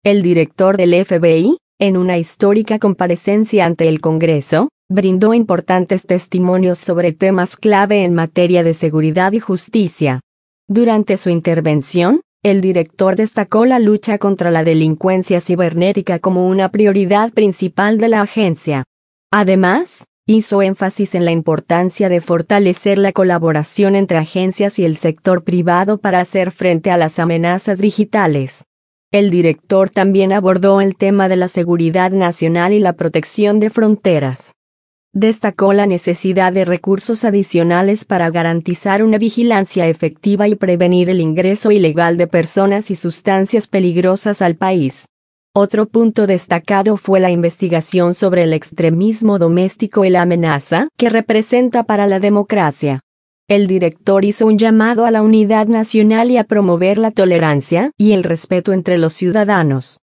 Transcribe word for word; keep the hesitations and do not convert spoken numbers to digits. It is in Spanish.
El director del F B I, en una histórica comparecencia ante el Congreso, brindó importantes testimonios sobre temas clave en materia de seguridad y justicia. Durante su intervención, el director destacó la lucha contra la delincuencia cibernética como una prioridad principal de la agencia. Además, hizo énfasis en la importancia de fortalecer la colaboración entre agencias y el sector privado para hacer frente a las amenazas digitales. El director también abordó el tema de la seguridad nacional y la protección de fronteras. Destacó la necesidad de recursos adicionales para garantizar una vigilancia efectiva y prevenir el ingreso ilegal de personas y sustancias peligrosas al país. Otro punto destacado fue la investigación sobre el extremismo doméstico y la amenaza que representa para la democracia. El director hizo un llamado a la unidad nacional y a promover la tolerancia y el respeto entre los ciudadanos.